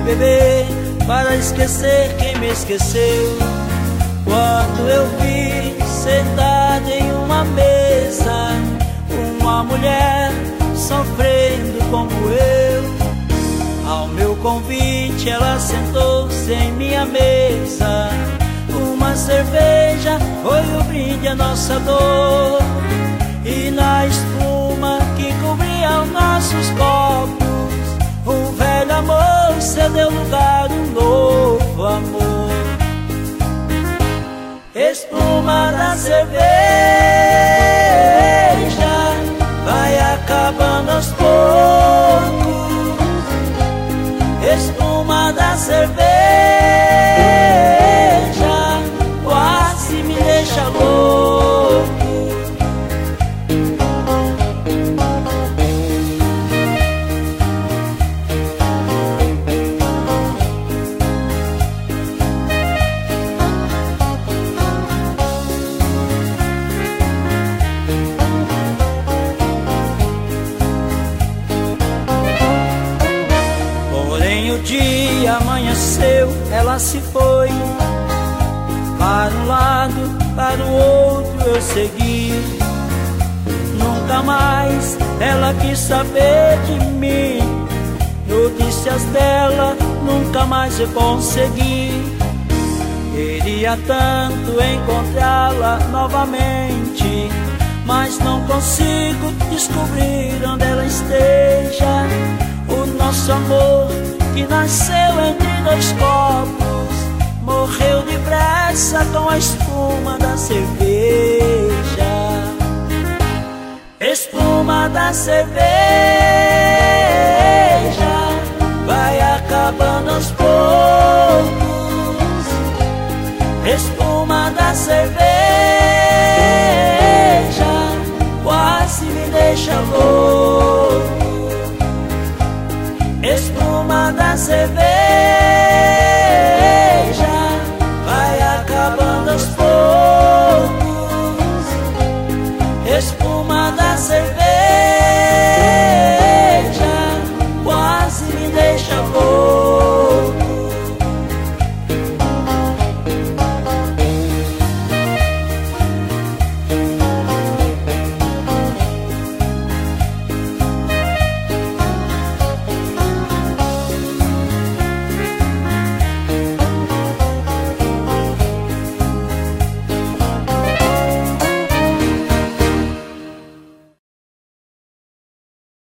beber para esquecer quem me esqueceu. Quando eu vi sentada em uma mesa uma mulher sofrendo como eu, ao meu convite ela sentou-se em minha mesa. Uma cerveja foi o brinde à nossa dor, e na espuma que cobria os nossos copos, um velho amor cedeu lugar a um novo amor. Espuma da cerveja vai acabando aos poucos. Espuma da cerveja quase me deixa louco. O dia amanheceu, ela se foi. Para um lado, para o outro eu segui. Nunca mais ela quis saber de mim. Notícias dela nunca mais eu consegui. Queria tanto encontrá-la novamente, mas não consigo descobrir onde ela esteja. O nosso amor que nasceu entre dois copos morreu depressa com a espuma da cerveja. Espuma da cerveja vai acabando aos poucos. Espuma da cerveja quase me deixa louco. Espuma da cerveja